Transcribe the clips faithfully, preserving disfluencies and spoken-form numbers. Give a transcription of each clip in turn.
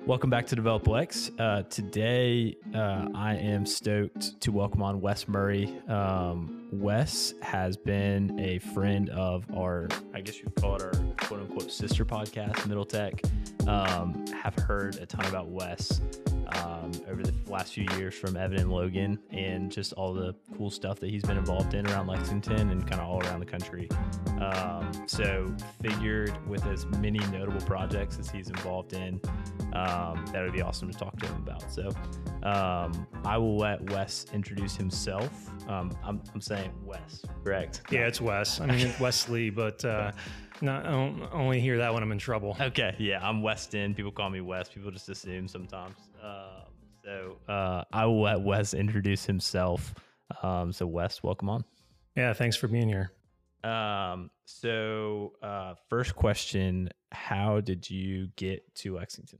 Welcome back to Develop Lex. Uh, today, uh, I am stoked to welcome on Wes Murray. Um, Wes has been a friend of our, I guess you'd call it our quote unquote sister podcast, Middle Tech. Um, have heard a ton about Wes um, over the last few years from Evan and Logan and just all the cool stuff that he's been involved in around Lexington and kind of all around the country. Um, so figured with as many notable projects as he's involved in, um, that would be awesome to talk to him about. So um, I will let Wes introduce himself. Um, I'm, I'm saying Wes, correct? Yeah, it's Wes. I mean, it's Wesley, but uh, not, I don't only hear that when I'm in trouble. Okay, yeah, I'm Weston. People call me Wes. People just assume sometimes. Uh, so uh, I will let Wes introduce himself. Um, so Wes, welcome on. Yeah, thanks for being here. Um, so, uh, first question, how did you get to Lexington?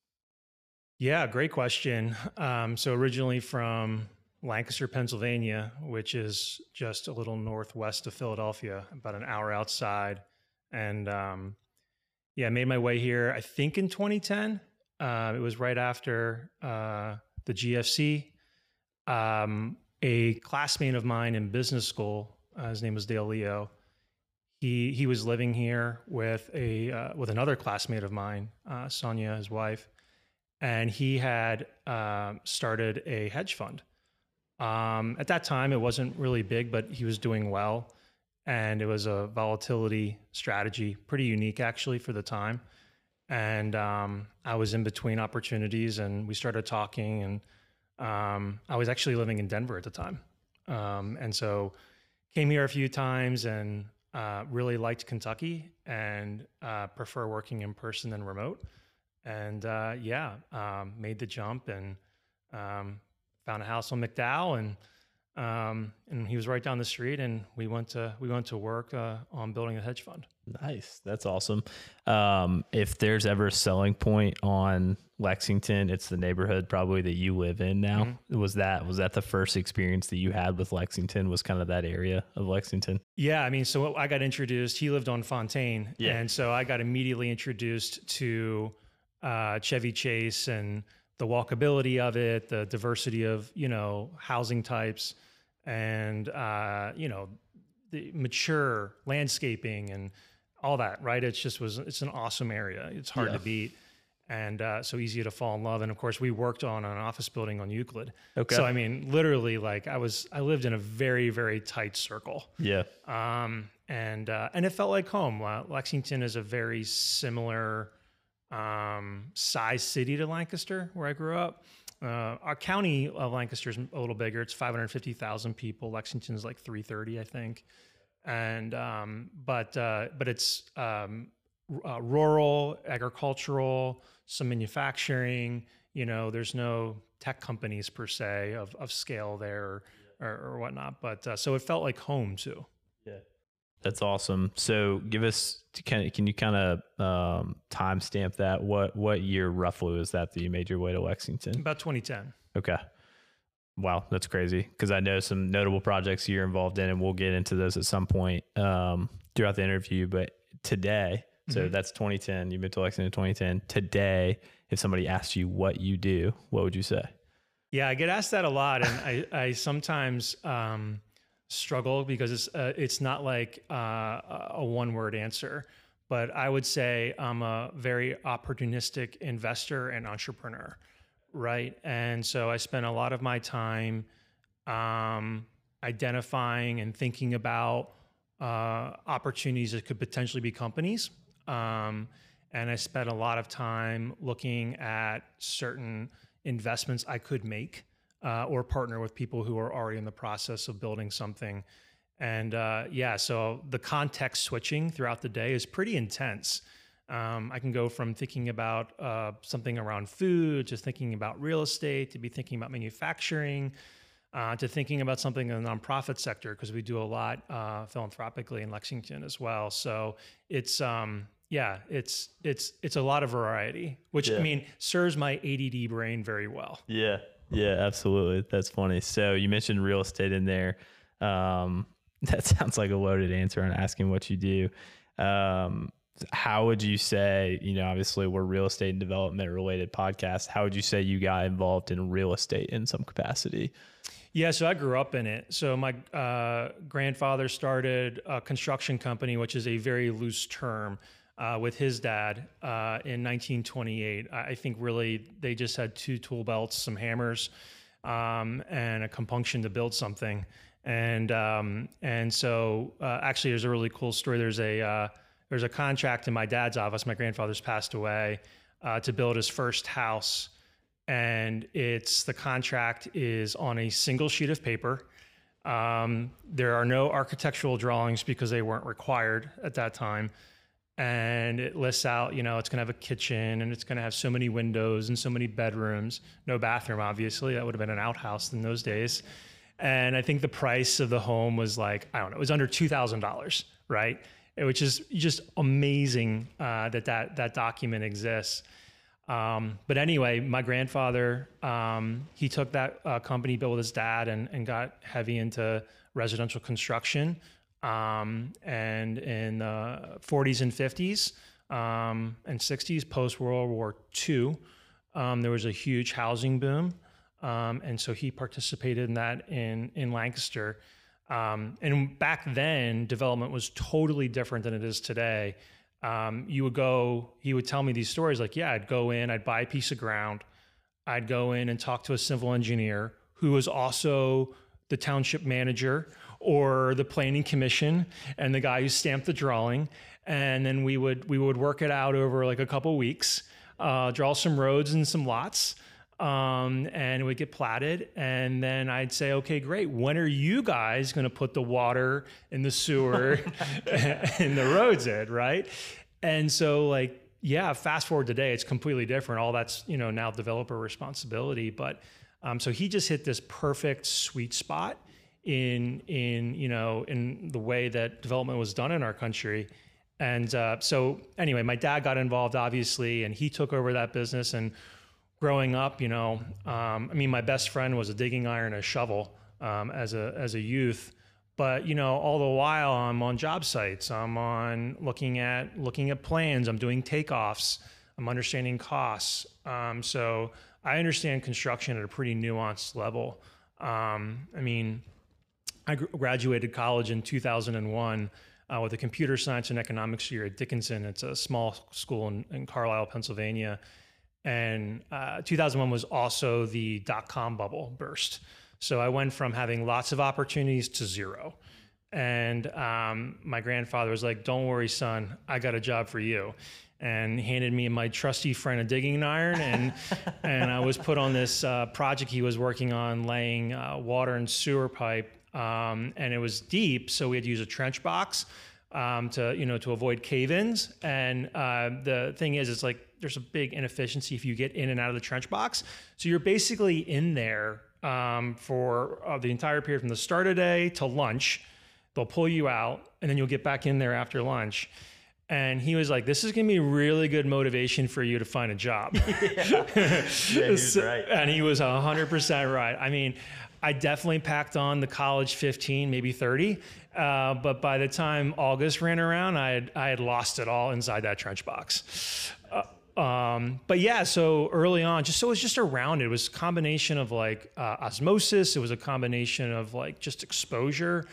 Yeah, great question. Um, so originally from Lancaster, Pennsylvania, which is just a little northwest of Philadelphia, about an hour outside. And, um, yeah, I made my way here, I think in twenty ten. Uh, it was right after, uh, the G F C. Um, a classmate of mine in business school, Uh, his name was Dale Leo. He he was living here with a uh, with another classmate of mine, uh, Sonia, his wife, and he had uh, started a hedge fund. Um, at that time, it wasn't really big, but he was doing well, and it was a volatility strategy, pretty unique actually for the time. And um, I was in between opportunities, and we started talking. And um, I was actually living in Denver at the time, um, and so. Came here a few times and uh, really liked Kentucky and uh, prefer working in person than remote. And uh, yeah, um, made the jump and um, found a house on McDowell, and um, and he was right down the street. And we went to we went to work uh, on building a hedge fund. Nice, that's awesome. Um, if there's ever a selling point on Lexington, it's the neighborhood probably that you live in now. Mm-hmm. Was that was that the first experience that you had with Lexington? Was kind of that area of Lexington? Yeah, I mean, so I got introduced. He lived on Fontaine, yeah. And so I got immediately introduced to uh, Chevy Chase and the walkability of it, the diversity of you know housing types, and uh, you know the mature landscaping and all that. Right? It's just was it's an awesome area. It's hard yeah. to beat. And uh, so easy to fall in love. And of course, we worked on an office building on Euclid. Okay. So I mean, literally, like I was, I lived in a very, very tight circle. Yeah. Um, and uh, and it felt like home. Uh, Lexington is a very similar um, size city to Lancaster, where I grew up. Uh, our county of Lancaster is a little bigger. It's five hundred fifty thousand people. Lexington is like three thirty, I think. And um, but uh, but it's um, uh, rural, agricultural. Some manufacturing, you know, there's no tech companies per se of, of scale there or, or, or whatnot. But uh, so it felt like home too. Yeah. That's awesome. So give us, can, can you kind of um, timestamp that? What, what year roughly was that that you made your way to Lexington? About twenty ten. Okay. Wow. That's crazy. Because I know some notable projects you're involved in, and we'll get into those at some point um, throughout the interview. But today, so mm-hmm. that's twenty ten. You've been to Lexington in twenty ten. Today, if somebody asked you what you do, what would you say? Yeah, I get asked that a lot, and I, I sometimes um, struggle because it's uh, it's not like uh, a one-word answer. But I would say I'm a very opportunistic investor and entrepreneur, right? And so I spend a lot of my time um, identifying and thinking about uh, opportunities that could potentially be companies. Um, and I spent a lot of time looking at certain investments I could make uh, or partner with people who are already in the process of building something. And uh, yeah, so the context switching throughout the day is pretty intense. Um, I can go from thinking about uh, something around food to thinking about real estate to be thinking about manufacturing uh, to thinking about something in the nonprofit sector, because we do a lot uh, philanthropically in Lexington as well. So it's um, yeah, it's it's it's a lot of variety, which yeah. I mean serves my A D D brain very well. Yeah, yeah, absolutely. That's funny. So you mentioned real estate in there. Um, that sounds like a loaded answer on asking what you do. Um, how would you say, you know, obviously we're real estate and development related podcast. How would you say you got involved in real estate in some capacity? Yeah, so I grew up in it. So my uh, grandfather started a construction company, which is a very loose term, uh, with his dad uh, in nineteen twenty-eight. I think really they just had two tool belts, some hammers, um, and a compunction to build something. And um, and so uh, actually, there's a really cool story. There's a uh, there's a contract in my dad's office. My grandfather's passed away, uh, to build his first house. And it's the contract is on a single sheet of paper. Um, there are no architectural drawings because they weren't required at that time. And it lists out, you know, it's going to have a kitchen and it's going to have so many windows and so many bedrooms, no bathroom, obviously. That would have been an outhouse in those days. And I think the price of the home was like, I don't know, it was under two thousand dollars, right? Which is just amazing uh, that, that that document exists. Um, but anyway, my grandfather, um, he took that uh, company, built with his dad, and, and got heavy into residential construction. Um, and in the forties and fifties um, and sixties, post World War Two, um, there was a huge housing boom. Um, and so he participated in that in, in Lancaster. Um, and back then, development was totally different than it is today. Um, you would go, he would tell me these stories like, yeah, I'd go in, I'd buy a piece of ground. I'd go in and talk to a civil engineer who was also the township manager or the planning commission and the guy who stamped the drawing. And then we would, we would work it out over like a couple of weeks, uh, draw some roads and some lots. Um, and it would get platted. And then I'd say, okay, great. When are you guys going to put the water and the sewer and the roads in, right? And so like, yeah, fast forward today, it's completely different. All that's, you know, now developer responsibility. But um, so he just hit this perfect sweet spot in, in, you know, in the way that development was done in our country. And uh, so anyway, my dad got involved, obviously, and he took over that business. And growing up, you know, um, I mean, my best friend was a digging iron, and a shovel um, as a as a youth. But you know, all the while I'm on job sites. I'm on looking at looking at plans. I'm doing takeoffs. I'm understanding costs. Um, so I understand construction at a pretty nuanced level. Um, I mean, I gr- graduated college in two thousand one uh, with a computer science and economics year at Dickinson. It's a small school in, in Carlisle, Pennsylvania. And uh, two thousand one was also the dot-com bubble burst. So I went from having lots of opportunities to zero. And um, my grandfather was like, don't worry, son, I got a job for you. And handed me my trusty friend a digging iron. And, and I was put on this uh, project he was working on, laying uh, water and sewer pipe. Um, and it was deep, so we had to use a trench box um, to, you know, to avoid cave-ins. And uh, the thing is, it's like, there's a big inefficiency if you get in and out of the trench box. So you're basically in there um, for uh, the entire period from the start of the day to lunch. They'll pull you out and then you'll get back in there after lunch. And he was like, this is going to be really good motivation for you to find a job. Yeah, yeah, he was right. And he was one hundred percent right. I mean, I definitely packed on the college fifteen, maybe thirty. Uh, but by the time August ran around, I had, I had lost it all inside that trench box. Uh, Um, but yeah, so early on, just so it was just around it. It was a combination of like uh, osmosis. It was a combination of like just exposure,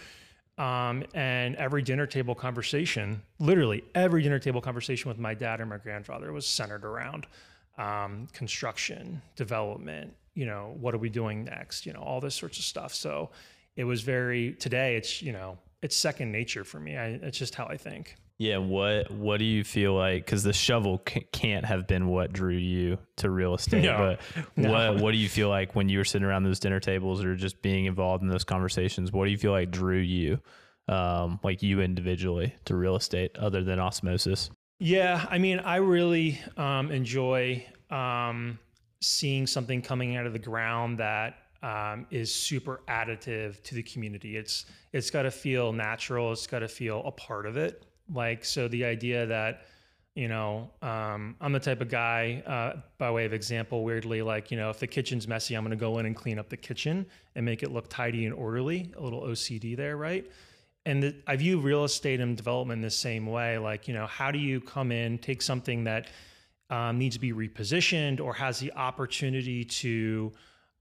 um, and every dinner table conversation, literally every dinner table conversation with my dad or my grandfather was centered around um, construction, development. You know, what are we doing next? You know, all this sorts of stuff. So it was very, today it's, you know, it's second nature for me. I, it's just how I think. Yeah, what what do you feel like? Because the shovel c- can't have been what drew you to real estate. No, but no. what what do you feel like when you were sitting around those dinner tables or just being involved in those conversations? What do you feel like drew you, um, like you individually, to real estate, other than osmosis? Yeah, I mean, I really um, enjoy um, seeing something coming out of the ground that um, is super additive to the community. It's it's got to feel natural. It's got to feel a part of it. Like, so the idea that, you know, um, I'm the type of guy, uh, by way of example, weirdly, like, you know, if the kitchen's messy, I'm going to go in and clean up the kitchen and make it look tidy and orderly, a little O C D there, right? and the, I view real estate and development the same way. Like, you know, how do you come in, take something that um, needs to be repositioned or has the opportunity to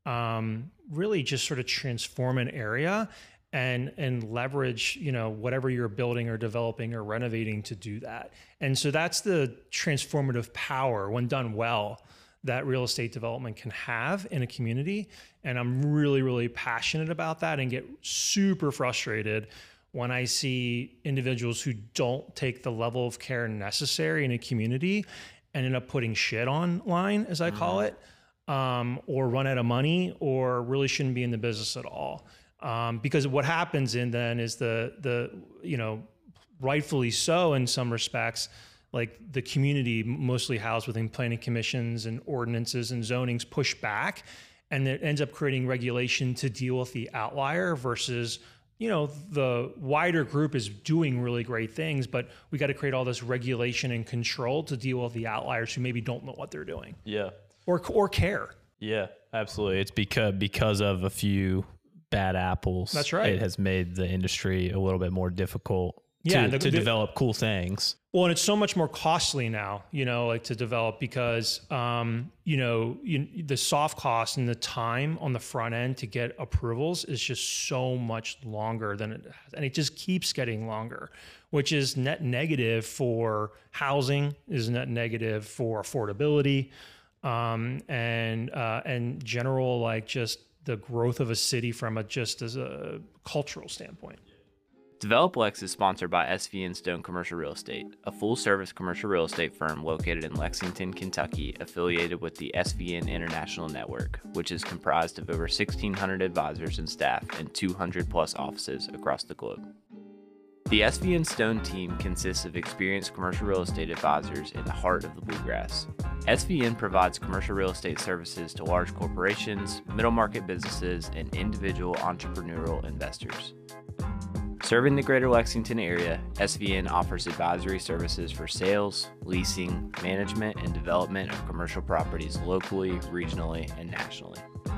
um, really just sort of transform an area and and leverage, you know, whatever you're building or developing or renovating to do that. And so that's the transformative power, when done well, that real estate development can have in a community. And I'm really, really passionate about that and get super frustrated when I see individuals who don't take the level of care necessary in a community and end up putting shit online, as I call it, um, or run out of money, or really shouldn't be in the business at all. Um, because what happens in then is the, the, you know, rightfully so in some respects, like the community, mostly housed within planning commissions and ordinances and zonings, push back, and it ends up creating regulation to deal with the outlier versus, you know, the wider group is doing really great things, but we got to create all this regulation and control to deal with the outliers who maybe don't know what they're doing. Yeah. Or, or care. Yeah, absolutely. It's because, because of a few bad apples. That's right. It has made the industry a little bit more difficult yeah, to, the, to the, develop cool things. Well, and it's so much more costly now, you know, like to develop because, um, you know, you, the soft cost and the time on the front end to get approvals is just so much longer than it has. And it just keeps getting longer, which is net negative for housing, is net negative for affordability, um, and, uh, and general, like just the growth of a city from a, just as a cultural standpoint. DevelopLex is sponsored by S V N Stone Commercial Real Estate, a full-service commercial real estate firm located in Lexington, Kentucky, affiliated with the S V N International Network, which is comprised of over sixteen hundred advisors and staff and two hundred plus offices across the globe. The S V N Stone team consists of experienced commercial real estate advisors in the heart of the Bluegrass. S V N provides commercial real estate services to large corporations, middle market businesses, and individual entrepreneurial investors. Serving the greater Lexington area, S V N offers advisory services for sales, leasing, management, and development of commercial properties locally, regionally, and nationally.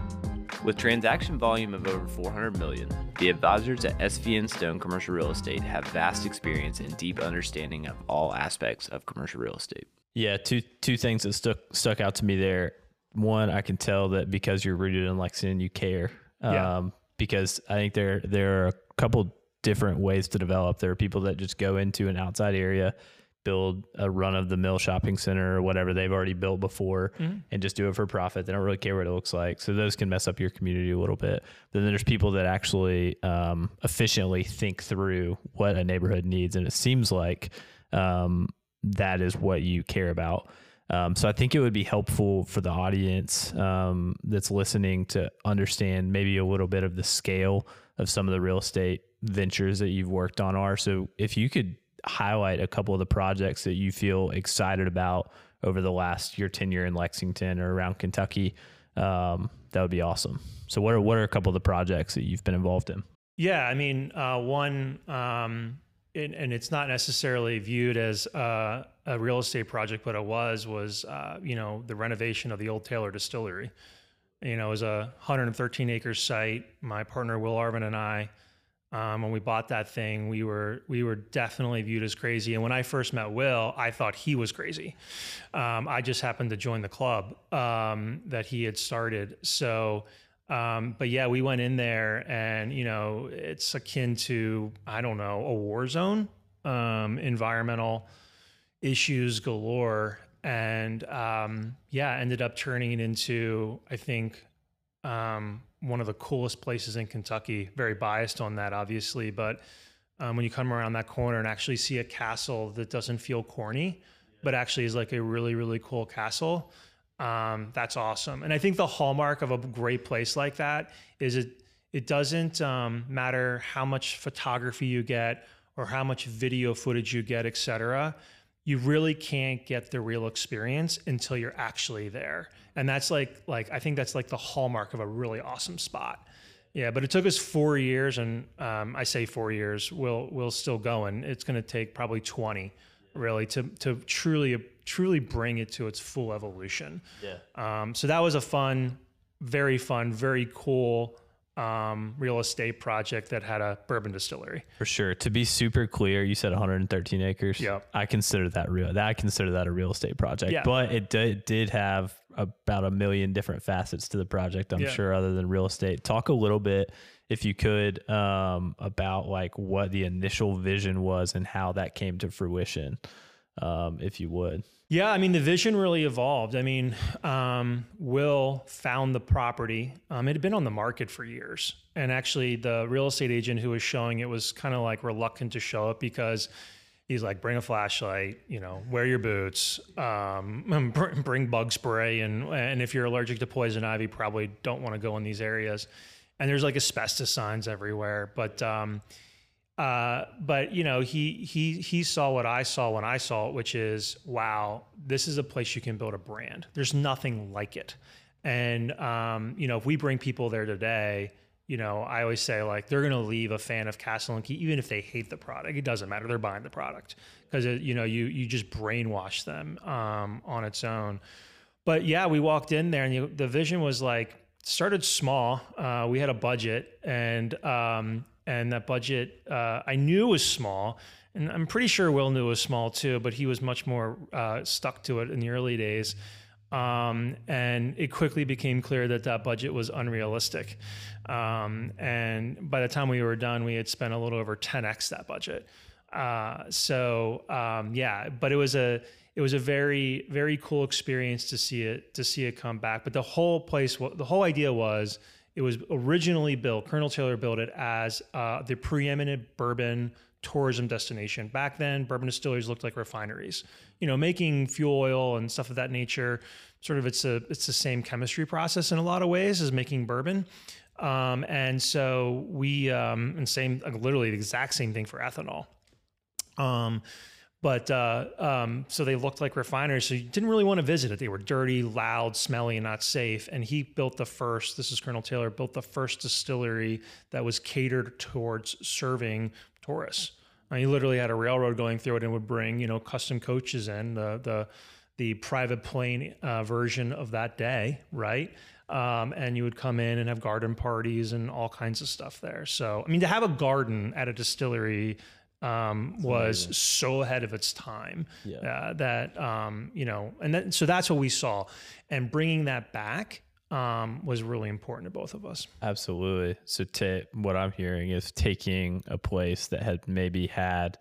With transaction volume of over four hundred million dollars, the advisors at S V N Stone Commercial Real Estate have vast experience and deep understanding of all aspects of commercial real estate. Yeah, two two things that stuck stuck out to me there. One, I can tell that because you're rooted in Lexington, you care. Yeah. Um, because I think there there are a couple different ways to develop. There are people that just go into an outside area, build a run-of-the-mill shopping center or whatever they've already built before, mm-hmm. and just do it for profit. They don't really care what it looks like. So those can mess up your community a little bit. Then there's people that actually um, efficiently think through what a neighborhood needs, and it seems like um, that is what you care about. Um, so I think it would be helpful for the audience um, that's listening to understand maybe a little bit of the scale of some of the real estate ventures that you've worked on are. So if you could highlight a couple of the projects that you feel excited about over the last your tenure in Lexington or around Kentucky, um, that would be awesome. So what are what are a couple of the projects that you've been involved in? Yeah, I mean, uh, one, um, it, and it's not necessarily viewed as uh, a real estate project, but it was, was, uh, you know, the renovation of the Old Taylor Distillery. You know, it was a one hundred thirteen acre site. My partner, Will Arvin, and I, Um, when we bought that thing, we were we were definitely viewed as crazy. And when I first met Will, I thought he was crazy. Um, I just happened to join the club um, that he had started. So, um, but yeah, we went in there, and you know, it's akin to, I don't know, a war zone, um, environmental issues galore, and um, yeah, ended up turning it into, I think, um, one of the coolest places in Kentucky. Very biased on that, obviously, but um, when you come around that corner and actually see a castle that doesn't feel corny, but actually is like a really, really cool castle, um, that's awesome. And I think the hallmark of a great place like that is it it doesn't um, matter how much photography you get or how much video footage you get, et cetera. You really can't get the real experience until you're actually there. And that's like, like, I think that's like the hallmark of a really awesome spot. Yeah, but it took us four years, and um, I say four years, we'll, we'll still going. It's going to take probably twenty, really, to to truly truly bring it to its full evolution. Yeah. Um, so that was a fun, very fun, very cool um, real estate project that had a bourbon distillery. For sure. To be super clear, you said one hundred thirteen acres. Yep. I consider that real. That I consider that a real estate project. Yeah. But it did, did have about a million different facets to the project, I'm Yeah. sure, other than real estate. Talk a little bit, if you could, um, about like what the initial vision was and how that came to fruition, um, if you would. Yeah, I mean, the vision really evolved. I mean, um, Will found the property. Um, it had been on the market for years. And actually, the real estate agent who was showing it was kind of like reluctant to show it because he's like, bring a flashlight, you know, wear your boots, um, bring bug spray. And, and if you're allergic to poison ivy, probably don't want to go in these areas. And there's like asbestos signs everywhere. But, um, Uh, but you know, he, he, he saw what I saw when I saw it, which is, wow, this is a place you can build a brand. There's nothing like it. And, um, you know, if we bring people there today, you know, I always say like, they're going to leave a fan of Castle and Key, even if they hate the product, it doesn't matter. They're buying the product because, you know, you, you just brainwash them, um, on its own. But yeah, we walked in there and you, the vision was like, started small. Uh, we had a budget and, um, And that budget, uh, I knew was small, and I'm pretty sure Will knew it was small too, but he was much more uh, stuck to it in the early days. Um, and it quickly became clear that that budget was unrealistic. Um, and by the time we were done, we had spent a little over ten X that budget. Uh, so um, yeah, but it was a it was a very very cool experience to see it to see it come back. But the whole place, the whole idea was. It was originally built, Colonel Taylor built it as uh, the preeminent bourbon tourism destination. Back then, bourbon distilleries looked like refineries. You know, making fuel oil and stuff of that nature, sort of it's a it's the same chemistry process in a lot of ways as making bourbon. Um, and so we, um, and same, like literally the exact same thing for ethanol. Um, But uh, um, so they looked like refineries. So you didn't really want to visit it. They were dirty, loud, smelly, and not safe. And he built the first, this is Colonel Taylor, built the first distillery that was catered towards serving tourists. I mean, he literally had a railroad going through it and would bring, you know, custom coaches in, the the, the private plane uh, version of that day, right? Um, and you would come in and have garden parties and all kinds of stuff there. So, I mean, to have a garden at a distillery Um, was amazing. So ahead of its time yeah. uh, that, um, you know, and that, so that's what we saw, and bringing that back um, was really important to both of us. Absolutely. So ta- what I'm hearing is taking a place that had maybe had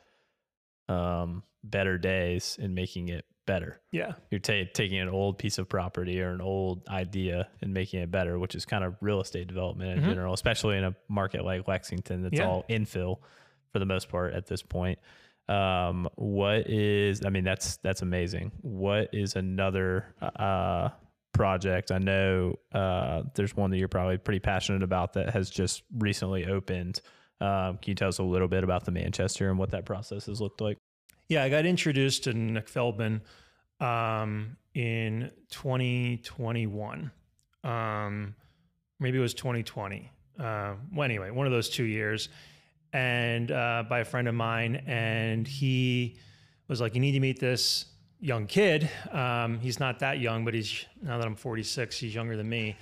um, better days and making it better. Yeah. You're ta- taking an old piece of property or an old idea and making it better, which is kind of real estate development in mm-hmm. general, especially in a market like Lexington that's yeah. all infill for the most part at this point. Um, what is, I mean, that's, that's amazing. What is another, uh, project? I know, uh, there's one that you're probably pretty passionate about that has just recently opened. Um, can you tell us a little bit about the Manchester and what that process has looked like? Yeah, I got introduced to Nick Feldman, um, in twenty twenty-one. Um, maybe it was twenty twenty. Uh, well, anyway, one of those two years. And uh, by a friend of mine, and he was like, you need to meet this young kid. Um, he's not that young, but he's, now that I'm forty-six, he's younger than me.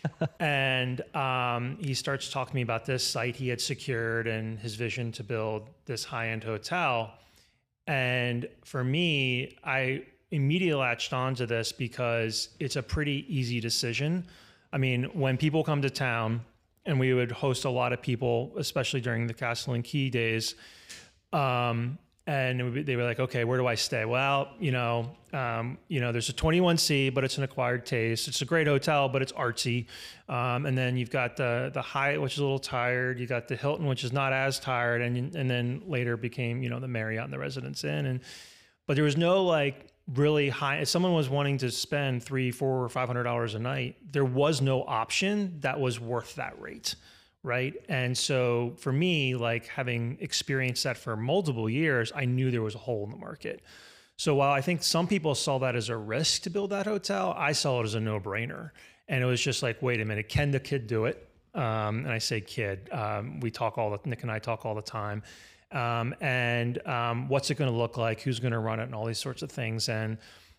And um, he starts talking to me about this site he had secured and his vision to build this high-end hotel. And for me, I immediately latched onto this because it's a pretty easy decision. I mean, when people come to town, and we would host a lot of people, especially during the Castle and Key days. Um, and it would be, they were like, okay, where do I stay? Well, you know, um, you know, there's a twenty-one C, but it's an acquired taste. It's a great hotel, but it's artsy. Um, and then you've got the the Hyatt, which is a little tired. You got the Hilton, which is not as tired. And and then later became, you know, the Marriott and the Residence Inn. And but there was no like really high. If someone was wanting to spend three, four, or five hundred dollars a night, there was no option that was worth that rate, right? And so for me, like having experienced that for multiple years, I knew there was a hole in the market. So while I think some people saw that as a risk to build that hotel, I saw it as a no-brainer. And it was just like, wait a minute, can the kid do it? Um, and I say kid, um, we talk all the Nick and I talk all the time. Um, and um, what's it going to look like? Who's going to run it? And all these sorts of things. And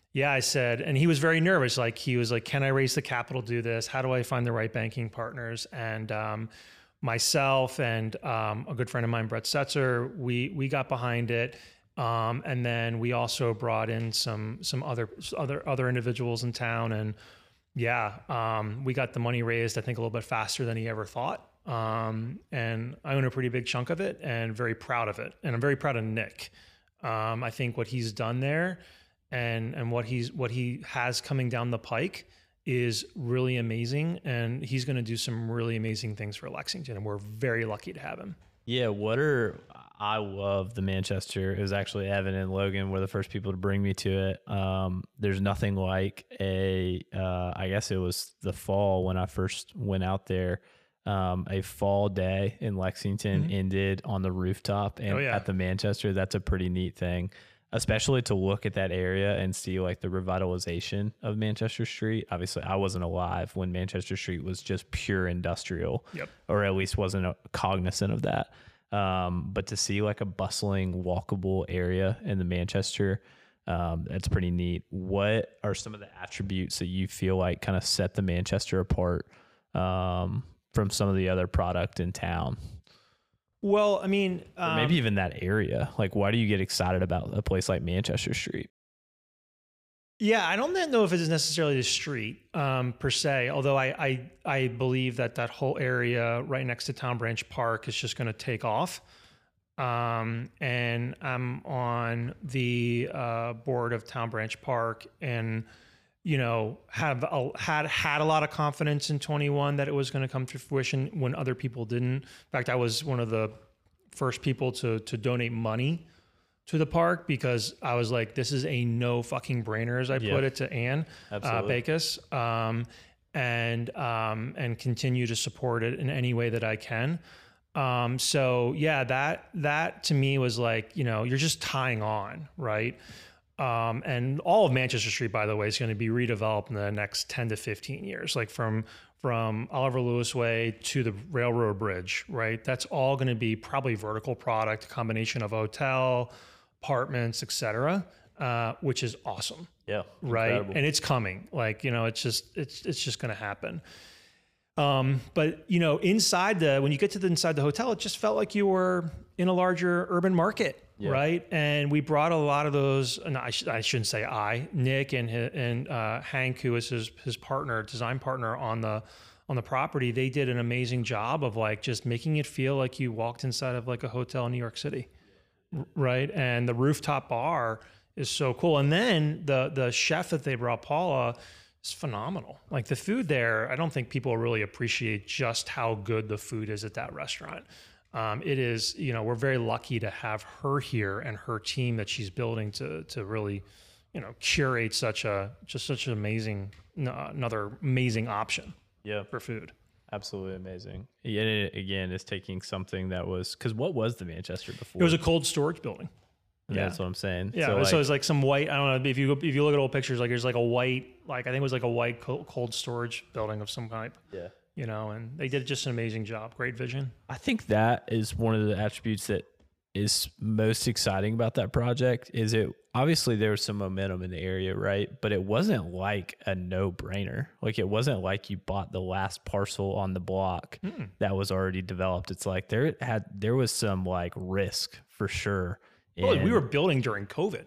Yeah, I said, and he was very nervous. Like he was like, can I raise the capital to do this? How do I find the right banking partners? And um, myself and um, a good friend of mine, Brett Setzer, we we got behind it. Um, and then we also brought in some some other other other individuals in town. And yeah, um, we got the money raised, I think, a little bit faster than he ever thought. Um, and I own a pretty big chunk of it and very proud of it. And I'm very proud of Nick. Um, I think what he's done there and and what he's what he has coming down the pike is really amazing, and he's going to do some really amazing things for Lexington, and we're very lucky to have him. Yeah, what are I love the Manchester. It was actually Evan and Logan were the first people to bring me to it. Um, there's nothing like a uh, I guess it was the fall when I first went out there. Um, a fall day in Lexington mm-hmm. ended on the rooftop and oh, yeah. at the Manchester. That's a pretty neat thing. Especially to look at that area and see like the revitalization of Manchester Street. Obviously, I wasn't alive when Manchester Street was just pure industrial, yep. or at least wasn't cognizant of that. Um, but to see like a bustling, walkable area in the Manchester, um, that's pretty neat. What are some of the attributes that you feel like kind of set the Manchester apart um, from some of the other product in town? Well, I mean, um, or maybe even that area. Like, why do you get excited about a place like Manchester Street? Yeah, I don't know if it's necessarily the street um, per se, although I, I I believe that that whole area right next to Town Branch Park is just going to take off. Um, and I'm on the uh, board of Town Branch Park, and you know, have a, had had a lot of confidence in twenty-one that it was going to come to fruition when other people didn't. In fact, I was one of the first people to to donate money to the park because I was like, this is a no fucking brainer, as I yeah. put it to Ann uh, Bacus, um, and um, and continue to support it in any way that I can. Um, so yeah, that that to me was like, you know, you're just tying on, right? Um, and all of Manchester Street, by the way, is going to be redeveloped in the next ten to fifteen years, like from from Oliver Lewis Way to the Railroad Bridge, right? That's all going to be probably vertical product, combination of hotel, apartments, et cetera, uh, which is awesome. Yeah. Right. Incredible. And it's coming. Like, you know, it's just it's it's just going to happen. Um, but you know, inside the when you get to the inside the hotel, it just felt like you were in a larger urban market. Yeah. Right. And we brought a lot of those, and I, sh- I shouldn't say I, Nick and his, and uh, Hank, who is his, his partner, design partner on the, on the property. They did an amazing job of like, just making it feel like you walked inside of like a hotel in New York City. Right. And the rooftop bar is so cool. And then the, the chef that they brought, Paula, is phenomenal. Like the food there, I don't think people really appreciate just how good the food is at that restaurant. Um, it is, you know, we're very lucky to have her here and her team that she's building to to really, you know, curate such a just such an amazing uh, another amazing option. Yeah, for food. Absolutely amazing. Yeah, it, again, it's taking something that was because what was the Manchester before? It was a cold storage building. Yeah, that's what I'm saying. Yeah, so, like, so it's like some white. I don't know if you if you look at old pictures, like there's like a white, like I think it was like a white cold storage building of some type. Yeah. You know, and they did just an amazing job. Great vision. I think that is one of the attributes that is most exciting about that project is it obviously there was some momentum in the area, right? But it wasn't like a no-brainer. Like it wasn't like you bought the last parcel on the block mm. that was already developed. It's like there had there was some like risk for sure. Well, we were building during COVID.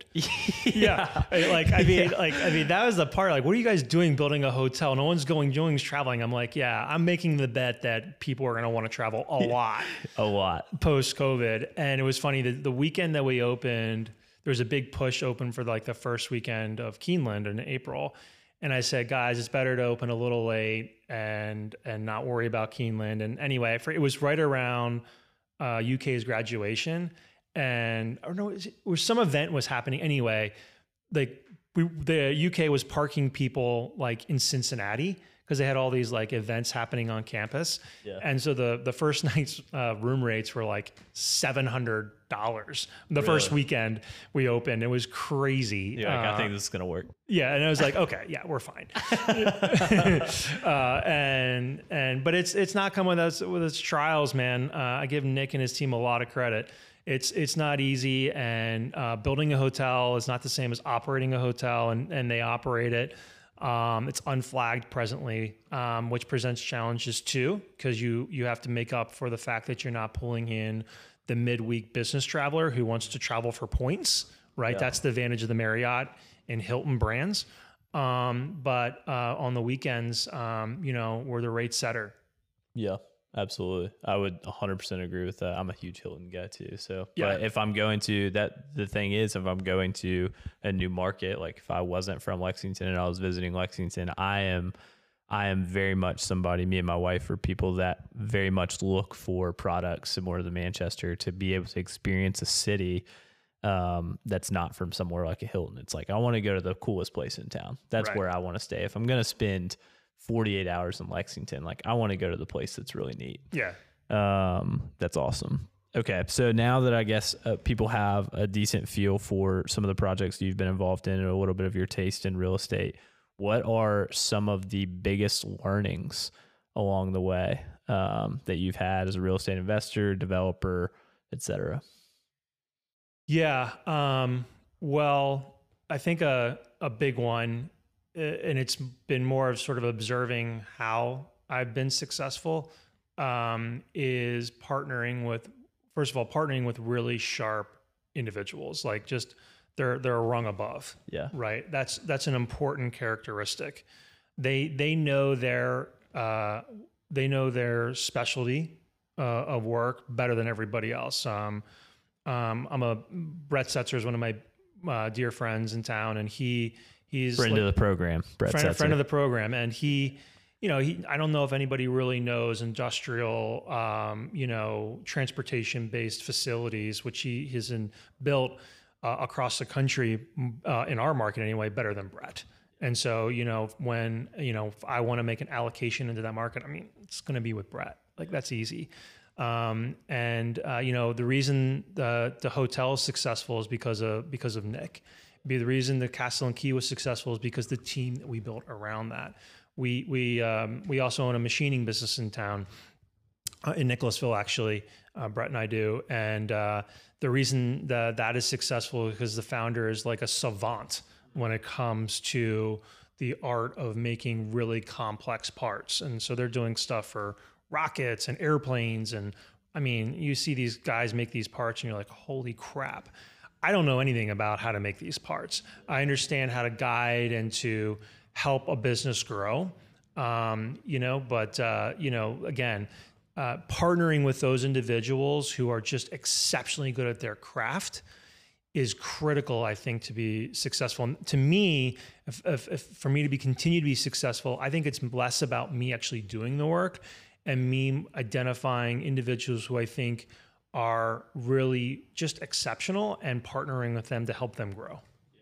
yeah. yeah. Like, I mean, yeah. like, I mean, that was the part, like, what are you guys doing building a hotel? No one's going, no one's traveling. I'm like, yeah, I'm making the bet that people are going to want to travel a lot. a lot. Post COVID. And it was funny that the weekend that we opened, there was a big push open for like the first weekend of Keeneland in April. And I said, guys, it's better to open a little late and, and not worry about Keeneland. And anyway, it was right around uh, U K's graduation. And or no, it was some event was happening anyway. Like we, the U K was parking people like in Cincinnati because they had all these like events happening on campus. Yeah. And so the the first night's uh, room rates were like seven hundred dollars. The really? First weekend we opened, it was crazy. Yeah, like, uh, I think this is gonna work. Yeah, and I was like, okay, yeah, we're fine. uh, and and but it's it's not come with us with its trials, man. Uh, I give Nick and his team a lot of credit. it's it's not easy, and uh, building a hotel is not the same as operating a hotel, and and they operate it. Um, it's unflagged presently, um, which presents challenges too, because you you have to make up for the fact that you're not pulling in the midweek business traveler who wants to travel for points, right? Yeah. That's the advantage of the Marriott and Hilton brands. Um, but uh, on the weekends, um, you know, we're the rate setter. Yeah. Absolutely. I would one hundred percent agree with that. I'm a huge Hilton guy too. So, yeah. But if I'm going to that, the thing is, if I'm going to a new market, like if I wasn't from Lexington and I was visiting Lexington, I am, I am very much somebody, me and my wife are people that very much look for products similar to the Manchester to be able to experience a city um, that's not from somewhere like a Hilton. It's like, I want to go to the coolest place in town. That's right. Where I want to stay. If I'm going to spend forty-eight hours in Lexington, like I want to go to the place that's really neat. Yeah. Um, that's awesome. Okay. So now that I guess uh, people have a decent feel for some of the projects you've been involved in and a little bit of your taste in real estate, what are some of the biggest learnings along the way um, that you've had as a real estate investor, developer, et cetera? Yeah. Um, well, I think a, a big one, and it's been more of sort of observing how I've been successful, um, is partnering with, first of all, partnering with really sharp individuals, like just they're, they're a rung above. Yeah. Right. That's, that's an important characteristic. They, they know their, uh, they know their specialty, uh, of work better than everybody else. Um, um, I'm a, Brett Setzer is one of my, uh, dear friends in town, and he, He's friend like, of the program, Brett friend, friend of the program. And he, you know, he, I don't know if anybody really knows industrial, um, you know, transportation based facilities, which he has in, built uh, across the country, uh, in our market anyway, better than Brett. And so, you know, when, you know, if I want to make an allocation into that market, I mean, it's going to be with Brett. Like that's easy. Um, and, uh, you know, the reason the, the hotel is successful is because of, because of Nick. Be the reason the Castle and Key was successful is because the team that we built around that. We we um, we also own a machining business in town, uh, in Nicholasville actually. Uh, Brett and I do, and uh, the reason that that is successful is because the founder is like a savant when it comes to the art of making really complex parts, and so they're doing stuff for rockets and airplanes, and I mean, you see these guys make these parts, and you're like, holy crap. I don't know anything about how to make these parts. I understand how to guide and to help a business grow, um, you know, but, uh, you know, again, uh, partnering with those individuals who are just exceptionally good at their craft is critical, I think, to be successful. And to me, if, if, if for me to be continue to be successful, I think it's less about me actually doing the work and me identifying individuals who I think are really just exceptional and partnering with them to help them grow.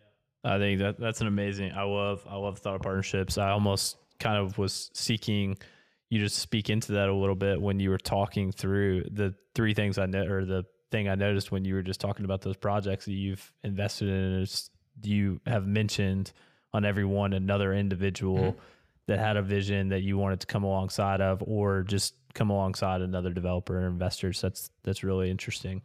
I think that that's an amazing, I love, I love thought partnerships. I almost kind of was seeking you to speak into that a little bit when you were talking through the three things I know, or the thing I noticed when you were just talking about those projects that you've invested in is you have mentioned on every one another individual mm-hmm. that had a vision that you wanted to come alongside of, or just come alongside another developer or investors. That's, that's really interesting.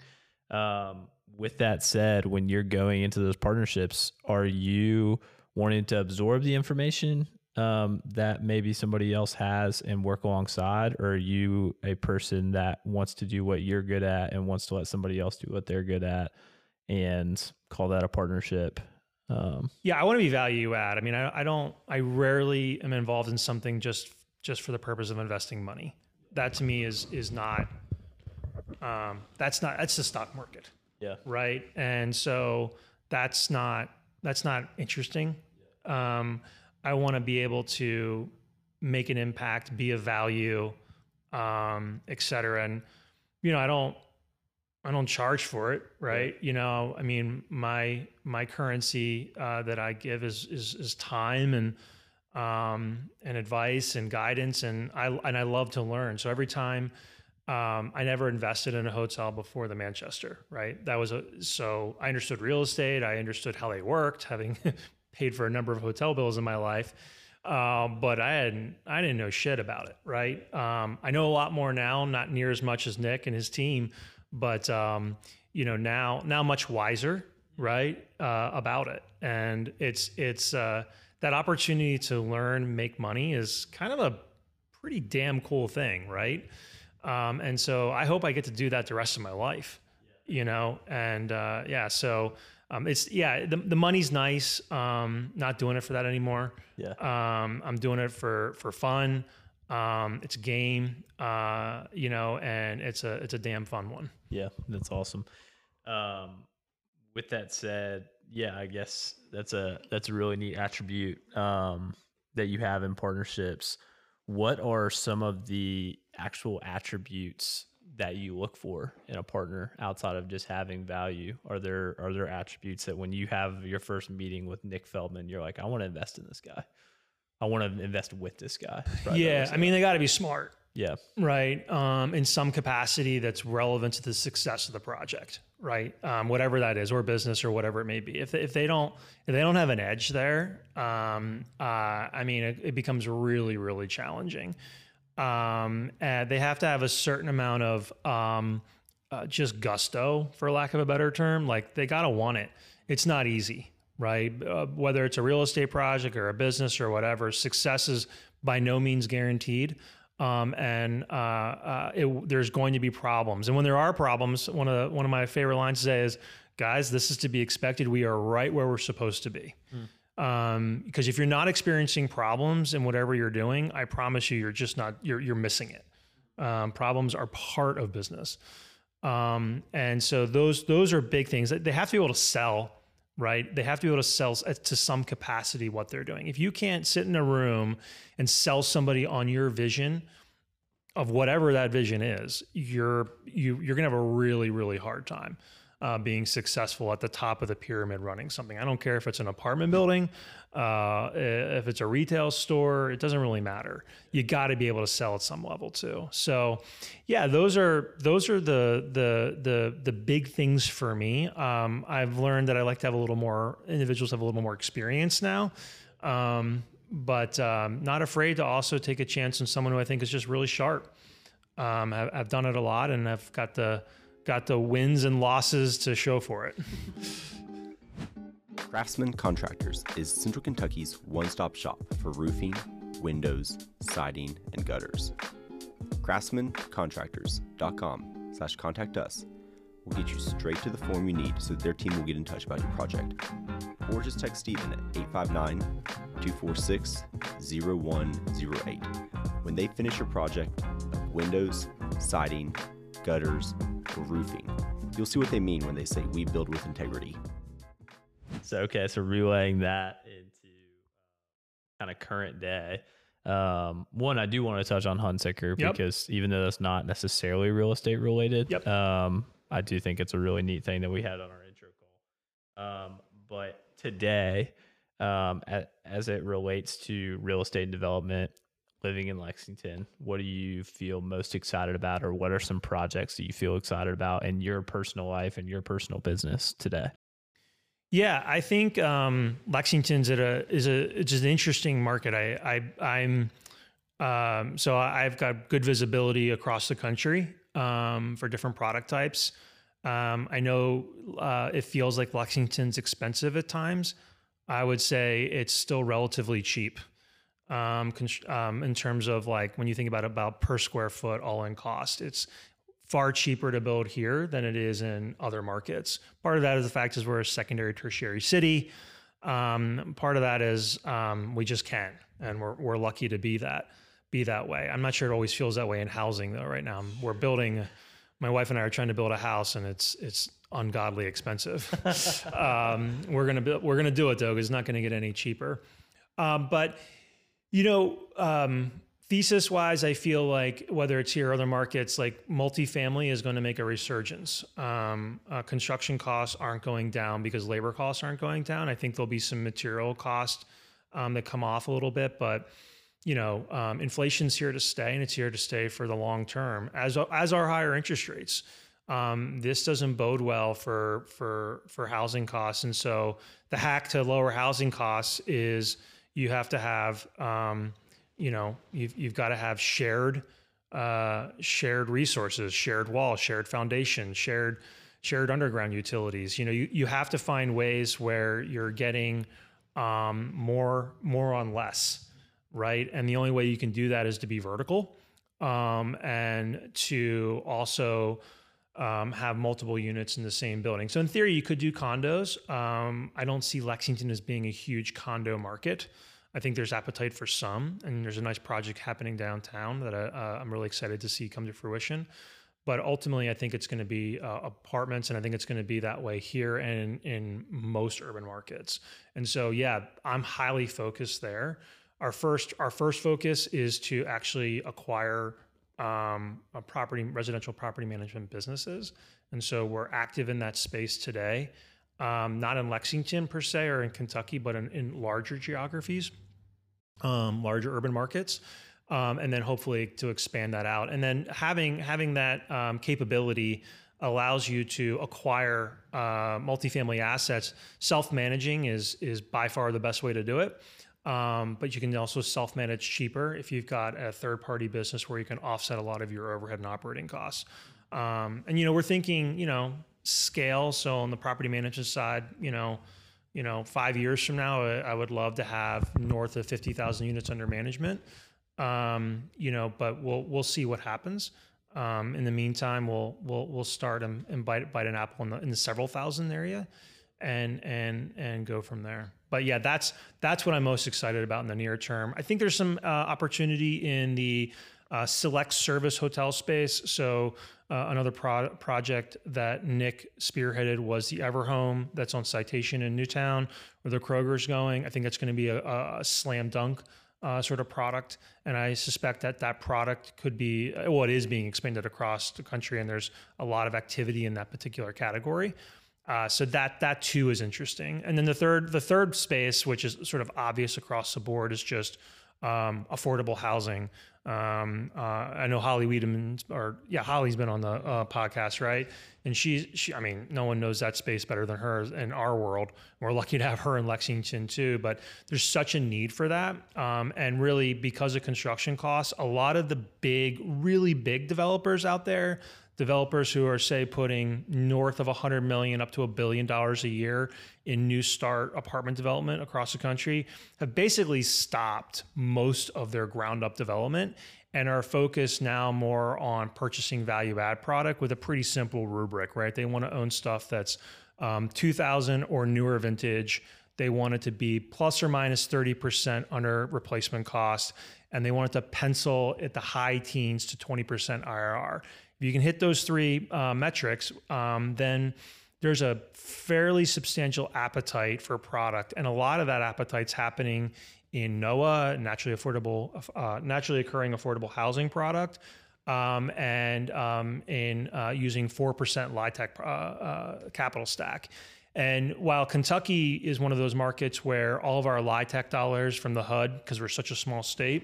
Um, with that said, when you're going into those partnerships, are you wanting to absorb the information um, that maybe somebody else has and work alongside, or are you a person that wants to do what you're good at and wants to let somebody else do what they're good at and call that a partnership? Um, yeah, I want to be value add. I mean, I, I don't, I rarely am involved in something just, just for the purpose of investing money. That to me is, is not, um, that's not, that's the stock market. Yeah. Right. And so that's not, that's not interesting. Yeah. Um, I want to be able to make an impact, be of value, um, et cetera. And, you know, I don't, I don't charge for it. Right. Yeah. You know, I mean, my, my currency, uh, that I give is, is, is time and, um, and advice and guidance. And I, and I love to learn. So every time, um, I never invested in a hotel before the Manchester, right? That was a, so I understood real estate. I understood how they worked, having paid for a number of hotel bills in my life. Um, but I hadn't, I didn't know shit about it. Right. Um, I know a lot more now, not near as much as Nick and his team, but, um, you know, now now much wiser, right, uh, about it. And it's it's uh, that opportunity to learn, make money is kind of a pretty damn cool thing, right? Um, and so I hope I get to do that the rest of my life, you know. And uh, yeah, so um, it's yeah, the the money's nice. Um, not doing it for that anymore. Yeah. Um, I'm doing it for for fun. Um, it's a game, uh, you know, and it's a it's a damn fun one. Yeah, that's awesome. Um, with that said, yeah, I guess that's a that's a really neat attribute um, that you have in partnerships. What are some of the actual attributes that you look for in a partner outside of just having value? Are there are there attributes that when you have your first meeting with Nick Feldman, you're like, I want to invest in this guy. I want to invest with this guy. Right? Yeah, I mean, they got to be smart. Yeah. Right. Um, in some capacity that's relevant to the success of the project, right? Um, whatever that is, or business, or whatever it may be. If, if they don't, if they don't have an edge there, um, uh, I mean, it, it becomes really, really challenging. Um, and they have to have a certain amount of um, uh, just gusto, for lack of a better term. Like, they got to want it. It's not easy, right? Uh, whether it's a real estate project or a business or whatever, success is by no means guaranteed. Um, and uh, uh, it, there's going to be problems. And when there are problems, one of the, one of my favorite lines to say is, guys, this is to be expected. We are right where we're supposed to be. Mm. Um, because if you're not experiencing problems in whatever you're doing, I promise you, you're just not, you're, you're missing it. Um, problems are part of business. Um, and so those, those are big things. They have to be able to sell, right? They have to be able to sell to some capacity what they're doing. If you can't sit in a room and sell somebody on your vision of whatever that vision is, you're you you're gonna have a really, really hard time uh, being successful at the top of the pyramid running something. I don't care if it's an apartment building, uh, if it's a retail store, it doesn't really matter. You got to be able to sell at some level too. So, yeah, those are those are the the the the big things for me. Um, I've learned that I like to have a little more individuals have a little more experience now. Um, but um, not afraid to also take a chance on someone who I think is just really sharp. Um, I've, I've done it a lot, and I've got the got the wins and losses to show for it. Craftsman Contractors is Central Kentucky's one-stop shop for roofing, windows, siding, and gutters. craftsman contractors dot com slash contact us will get you straight to the form you need so that their team will get in touch about your project. Or just text Steven at eight five nine, two four six, zero one zero eight. When they finish your project of windows, siding, gutters, or roofing, you'll see what they mean when they say we build with integrity. So, okay, so relaying that into uh, kind of current day. Um, one, I do want to touch on Hunsaker Yep. because even though that's not necessarily real estate related, Yep. um, I do think it's a really neat thing that we had on our intro call. Um, but today, um, a, as it relates to real estate development, living in Lexington, what do you feel most excited about, or what are some projects that you feel excited about in your personal life and your personal business today? Yeah, I think um, Lexington's at a is a it's an interesting market. I, I I'm um, so I've got good visibility across the country um, for different product types. Um, I know uh, it feels like Lexington's expensive at times. I would say it's still relatively cheap um, um, in terms of like when you think about about per square foot all in cost. It's far cheaper to build here than it is in other markets. Part of that is the fact is we're a secondary, tertiary city. Um, part of that is um, we just can, and we're we're lucky to be that be that way. I'm not sure it always feels that way in housing though. Right now, we're building. My wife and I are trying to build a house, and it's it's ungodly expensive. um, we're gonna build, we're gonna do it though, because it's not gonna get any cheaper. Um, but you know. Um, Thesis wise, I feel like whether it's here or other markets, like multifamily is going to make a resurgence. Um, uh, construction costs aren't going down because labor costs aren't going down. I think there'll be some material costs um, that come off a little bit, but you know, um, inflation's here to stay, and it's here to stay for the long term, as as are higher interest rates. Um, this doesn't bode well for for for housing costs, and so the hack to lower housing costs is you have to have um, you know, you've, you've got to have shared, uh, shared resources, shared walls, shared foundation, shared, shared underground utilities. You know, you, you have to find ways where you're getting um, more more on less, right? And the only way you can do that is to be vertical um, and to also um, have multiple units in the same building. So in theory, you could do condos. Um, I don't see Lexington as being a huge condo market. I think there's appetite for some, and there's a nice project happening downtown that I, uh, I'm really excited to see come to fruition. But ultimately, I think it's going to be uh, apartments, and I think it's going to be that way here and in, in most urban markets. And so, yeah, I'm highly focused there. Our first, our first focus is to actually acquire um, a property, residential property management businesses, and so we're active in that space today. Um, not in Lexington per se or in Kentucky, but in, in larger geographies, um, larger urban markets. Um, and then hopefully to expand that out. And then having having that um, capability allows you to acquire uh, multifamily assets. Self-managing is is by far the best way to do it. Um, but you can also self-manage cheaper if you've got a third-party business where you can offset a lot of your overhead and operating costs. Um, and, you know, we're thinking, you know, scale. So on the property management side, you know, you know, five years from now, I, I would love to have north of fifty thousand units under management. Um, you know, but we'll we'll see what happens. Um, in the meantime, we'll we'll we'll start and, and bite bite an apple in the in the several thousand area, and and and go from there. But yeah, that's that's what I'm most excited about in the near term. I think there's some uh, opportunity in the uh, select service hotel space. So uh, another pro- project that Nick spearheaded was the Everhome that's on Citation in Newtown, where the Kroger's going. I think that's going to be a, a slam dunk Uh, sort of product, and I suspect that that product could be, well, it is being expanded across the country, and there's a lot of activity in that particular category. Uh, so that that too is interesting. And then the third the third space, which is sort of obvious across the board, is just um, affordable housing. Um, uh, I know Holly Wiedemann, or yeah, Holly's been on the uh, podcast, right? And she's, she, I mean, no one knows that space better than her in our world. We're lucky to have her in Lexington too, but there's such a need for that. Um, and really, because of construction costs, a lot of the big, really big developers out there, developers who are, say, putting north of one hundred million up to a billion dollars a year in new start apartment development across the country, have basically stopped most of their ground up development and are focused now more on purchasing value add product with a pretty simple rubric, right? They want to own stuff that's um, two thousand or newer vintage. They want it to be plus or minus thirty percent under replacement cost, and they want it to pencil at the high teens to twenty percent I R R. If you can hit those three uh, metrics, um, then there's a fairly substantial appetite for product, and a lot of that appetite's happening in N O A, naturally affordable, uh, naturally occurring affordable housing product, um, and um, in uh, using four percent LIHTC uh, uh, capital stack. And while Kentucky is one of those markets where all of our LIHTC dollars from the H U D, because we're such a small state,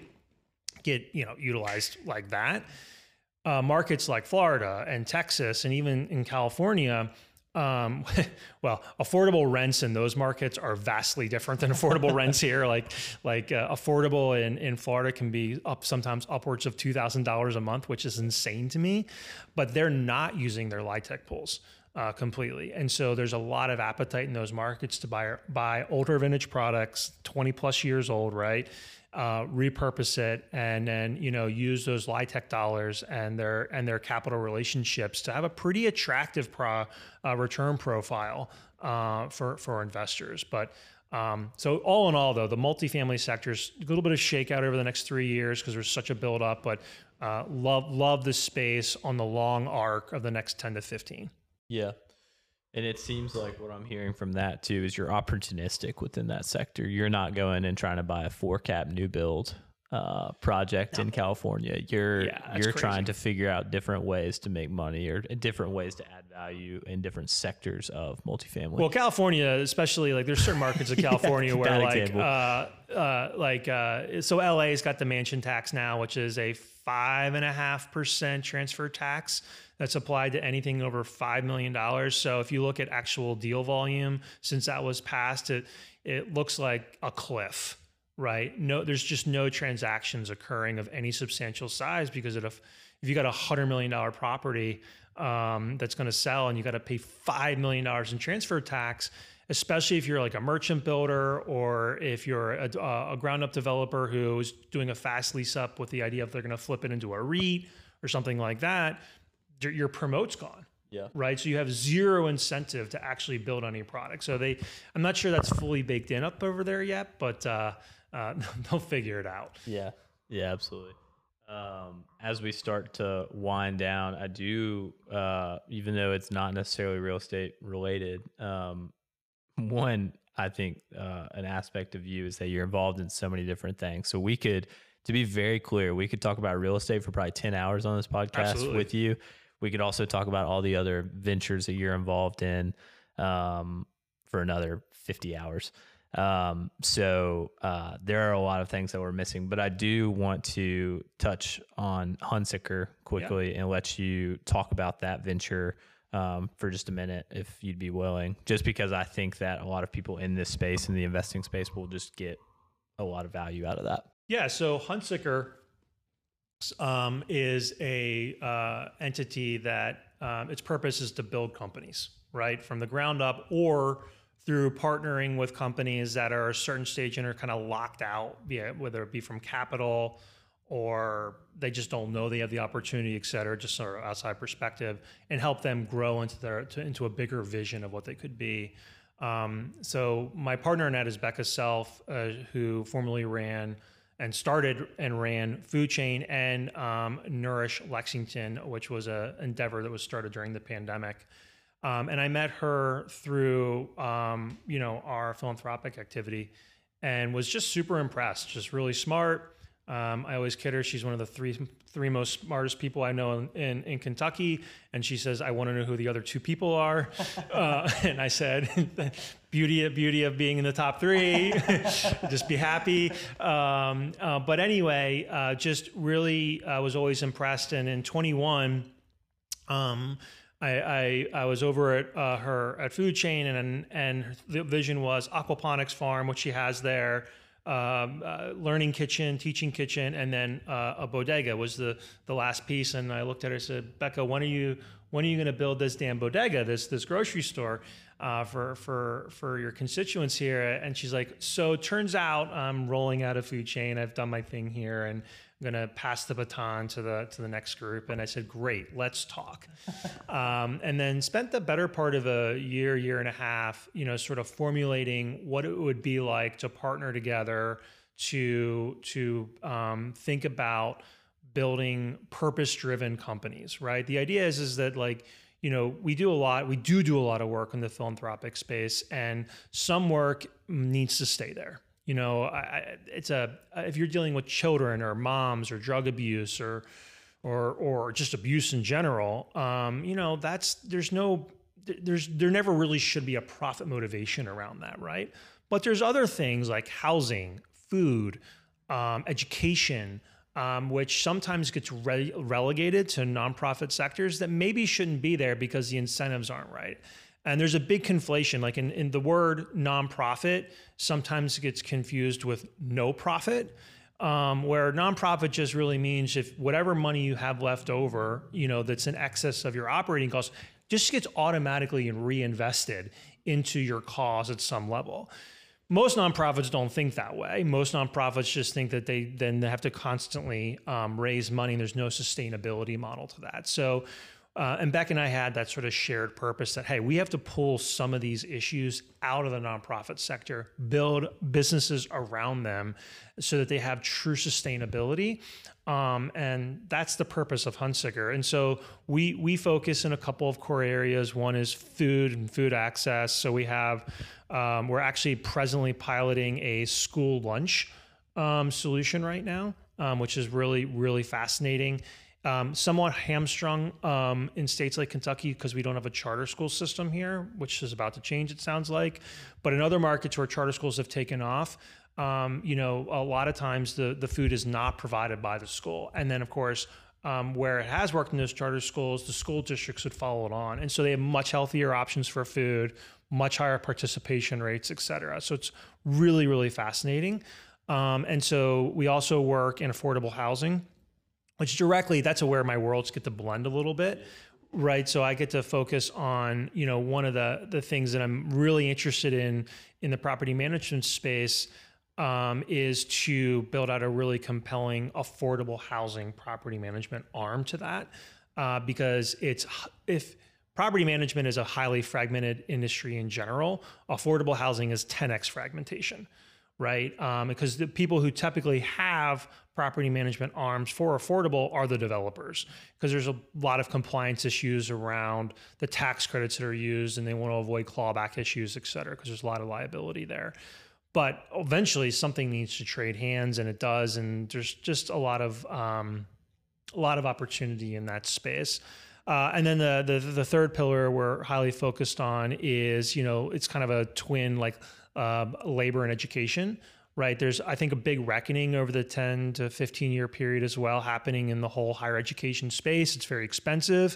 get you know utilized like that. Uh, markets like Florida and Texas and even in California, um, well, affordable rents in those markets are vastly different than affordable rents here. Like, like uh, affordable in, in Florida can be up sometimes upwards of two thousand dollars a month, which is insane to me. But they're not using their LIHTC pools uh, completely, and so there's a lot of appetite in those markets to buy buy older vintage products, twenty plus years old, right? Uh, repurpose it, and then you know use those LIHTC dollars and their and their capital relationships to have a pretty attractive pro, uh, return profile uh, for for investors. But um, so all in all, though, the multifamily sector's a little bit of shakeout over the next three years because there's such a build up. But uh, love love the space on the long arc of the next ten to fifteen. Yeah. And it seems like what I'm hearing from that too is you're opportunistic within that sector. You're not going and trying to buy a four cap new build uh, project no. in California. You're yeah, you're crazy. trying to figure out different ways to make money or different ways to add value in different sectors of multifamily. Well, California, especially, like there's certain markets of California yeah, where like uh, uh, like uh, so L A's got the mansion tax now, which is a five and a half percent transfer tax that's applied to anything over five million dollars. So if you look at actual deal volume since that was passed, it it looks like a cliff, right? No, there's just no transactions occurring of any substantial size because of, if you got a hundred million dollar property um, that's going to sell, and you got to pay five million dollars in transfer tax, especially if you're like a merchant builder or if you're a, a ground up developer who's doing a fast lease up with the idea of they're going to flip it into a REIT or something like that, your promote's gone. Yeah. Right. So you have zero incentive to actually build on your product. So they, I'm not sure that's fully baked in up over there yet, but uh, uh, they'll figure it out. Yeah. Yeah, absolutely. Um, as we start to wind down, I do, uh, even though it's not necessarily real estate related, um, one, I think uh, an aspect of you is that you're involved in so many different things. So we could, to be very clear, we could talk about real estate for probably ten hours on this podcast Absolutely. with you. We could also talk about all the other ventures that you're involved in um, for another fifty hours. Um, so uh, there are a lot of things that we're missing, but I do want to touch on Hunsicker quickly yeah. and let you talk about that venture um, for just a minute, if you'd be willing, just because I think that a lot of people in this space, in the investing space, will just get a lot of value out of that. Yeah. So Hunsicker Um, is a uh, entity that um, its purpose is to build companies, right, from the ground up, or through partnering with companies that are a certain stage and are kind of locked out, yeah, whether it be from capital or they just don't know they have the opportunity, et cetera, just sort of outside perspective, and help them grow into their to, into a bigger vision of what they could be. Um, so my partner in that is Becca Self, uh, who formerly ran and started and ran Food Chain and um, Nourish Lexington, which was an endeavor that was started during the pandemic. Um, and I met her through, um, you know, our philanthropic activity, and was just super impressed. Just really smart. Um, I always kid her. She's one of the three three most smartest people I know in, in, in Kentucky. And she says, I want to know who the other two people are. uh, and I said, beauty of beauty of being in the top three, just be happy. Um, uh, but anyway, uh, just really uh, was always impressed. And in twenty-one, um, I, I, I was over at uh, her at Food Chain, and and the vision was aquaponics farm, which she has there. Um, uh, learning kitchen, teaching kitchen, and then uh, a bodega was the the last piece. And I looked at her and said, Becca, when are you when are you going to build this damn bodega, this this grocery store uh, for for for your constituents here? And she's like, so it turns out I'm rolling out of Food Chain. I've done my thing here, and I'm going to pass the baton to the to the next group. And I said, great, let's talk. um, and then spent the better part of a year, year and a half, you know, sort of formulating what it would be like to partner together to to um, think about building purpose-driven companies, right? The idea is is that, like, you know, we do a lot, we do do a lot of work in the philanthropic space, and some work needs to stay there. You know, I, it's a, if you're dealing with children or moms or drug abuse or, or, or just abuse in general, um, you know, that's, there's no, there's, there never really should be a profit motivation around that. Right. But there's other things like housing, food, um, education, um, which sometimes gets re- relegated to nonprofit sectors that maybe shouldn't be there because the incentives aren't right. And there's a big conflation, like in, in the word nonprofit sometimes gets confused with no profit, um, where nonprofit just really means if whatever money you have left over, you know, that's in excess of your operating costs, just gets automatically reinvested into your cause at some level. Most nonprofits don't think that way. Most nonprofits just think that they then they have to constantly um, raise money, and there's no sustainability model to that. So Uh, and Beck and I had that sort of shared purpose that, hey, we have to pull some of these issues out of the nonprofit sector, build businesses around them so that they have true sustainability. Um, and that's the purpose of Hunsicker. And so we we focus in a couple of core areas. One is food and food access. So we have, um, we're actually presently piloting a school lunch um, solution right now, um, which is really, really fascinating. Um, somewhat hamstrung um, in states like Kentucky because we don't have a charter school system here, which is about to change, it sounds like. But in other markets where charter schools have taken off, um, you know, a lot of times the, the food is not provided by the school. And then, of course, um, where it has worked in those charter schools, the school districts would follow it on. And so they have much healthier options for food, much higher participation rates, et cetera. So it's really, really fascinating. Um, and so we also work in affordable housing, which directly, that's where my worlds get to blend a little bit. right? So I get to focus on, you know, one of the the things that I'm really interested in in the property management space um, is to build out a really compelling, affordable housing property management arm to that, uh, because it's if property management is a highly fragmented industry in general, affordable housing is ten x fragmentation, right? Um, because the people who typically have property management arms for affordable are the developers, because there's a lot of compliance issues around the tax credits that are used, and they want to avoid clawback issues, et cetera, because there's a lot of liability there. But eventually something needs to trade hands, and it does. And there's just a lot of um, a lot of opportunity in that space. Uh, and then the, the the third pillar we're highly focused on is, you know, it's kind of a twin, like uh, labor and education, right? There's, I think, a big reckoning over the ten to fifteen year period as well happening in the whole higher education space. It's very expensive.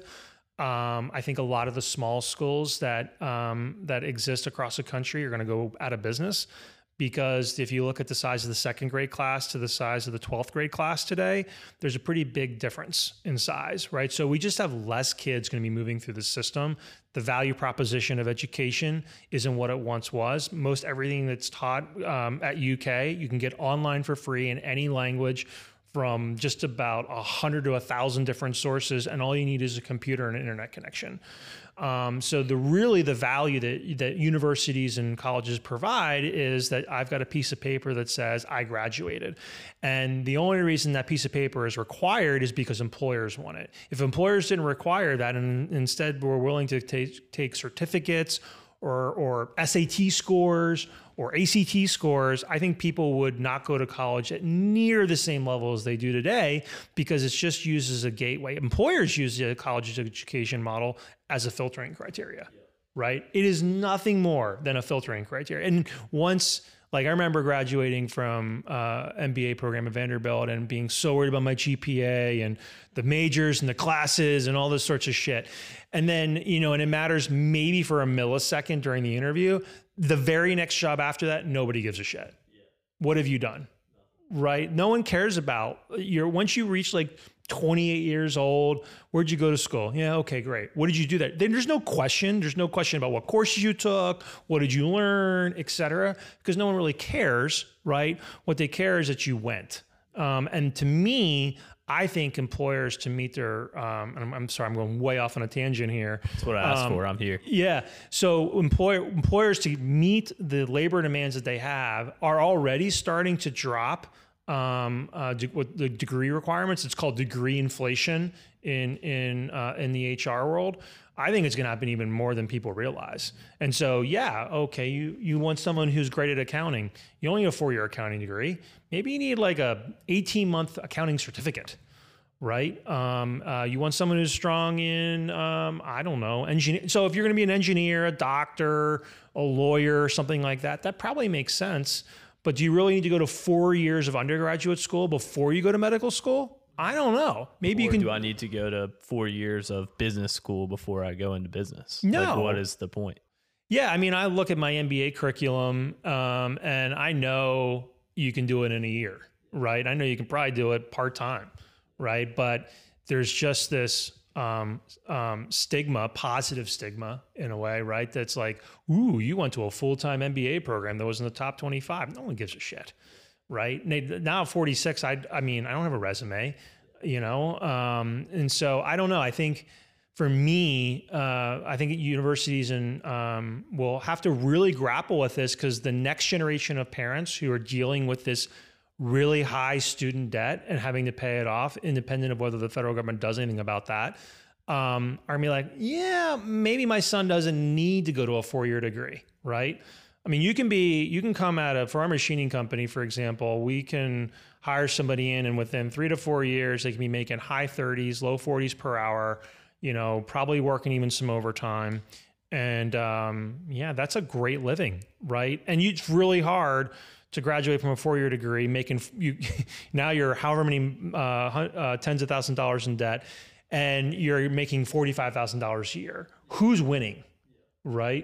Um, I think a lot of the small schools that um, that exist across the country are going to go out of business, because if you look at the size of the second grade class to the size of the twelfth grade class today, there's a pretty big difference in size, right? So we just have less kids going to be moving through the system. The value proposition of education isn't what it once was. Most everything that's taught um, at U K, you can get online for free in any language from just about a hundred to a thousand different sources, and all you need is a computer and an internet connection. Um, so the really the value that that universities and colleges provide is that I've got a piece of paper that says I graduated, and the only reason that piece of paper is required is because employers want it. If employers didn't require that, and instead were willing to take take certificates or or S A T scores or A C T scores, I think people would not go to college at near the same level as they do today, because it's just used as a gateway. Employers use the college education model as a filtering criteria, yeah. right? It is nothing more than a filtering criteria. And once, like I remember graduating from uh, M B A program at Vanderbilt and being so worried about my G P A and the majors and the classes and all this sorts of shit. And then, you know, and it matters maybe for a millisecond during the interview. The very next job after that, nobody gives a shit. Yeah. What have you done? No. Right? No one cares about your, once you reach like twenty-eight years old, where'd you go to school? Yeah, okay, great. What did you do there? Then there's no question. There's no question about what courses you took, what did you learn, et cetera, because no one really cares, right? What they care is that you went. Um, and to me, I think employers, to meet their, um, and I'm, I'm sorry, I'm going way off on a tangent here. That's what I asked um, for. I'm here. Yeah. So employer, employers, to meet the labor demands that they have, are already starting to drop um, uh, de- with the degree requirements. It's called degree inflation in in uh, in the H R world. I think it's going to happen even more than people realize. And so, yeah, okay, you you want someone who's great at accounting. You only need a four-year accounting degree. Maybe you need like a eighteen-month accounting certificate, right? Um, uh, you want someone who's strong in, um, I don't know, engineer. So if you're going to be an engineer, a doctor, a lawyer, something like that, that probably makes sense. But do you really need to go to four years of undergraduate school before you go to medical school? I don't know. Maybe or you can. Do I need to go to four years of business school before I go into business? No. Like, what is the point? Yeah, I mean, I look at my M B A curriculum, um, and I know you can do it in a year, right? I know you can probably do it part-time, right? But there's just this um, um, stigma, positive stigma in a way, right? That's like, ooh, you went to a full-time M B A program that was in the top twenty-five. No one gives a shit. Right now, at forty-six, I I mean, I don't have a resume, you know, um, and so I don't know. I think for me, uh, I think universities and um, will have to really grapple with this, because the next generation of parents who are dealing with this really high student debt and having to pay it off, independent of whether the federal government does anything about that, um, are gonna be like, yeah, maybe my son doesn't need to go to a four-year degree, right? I mean, you can be, you can come at a, for our machining company, for example, we can hire somebody in, and within three to four years, they can be making high thirties, low forties per hour, you know, probably working even some overtime. And um, yeah, that's a great living, right? And you, it's really hard to graduate from a four-year degree, making, you now you're however many uh, uh, tens of thousands of dollars in debt, and you're making forty-five thousand dollars a year. Who's winning, right?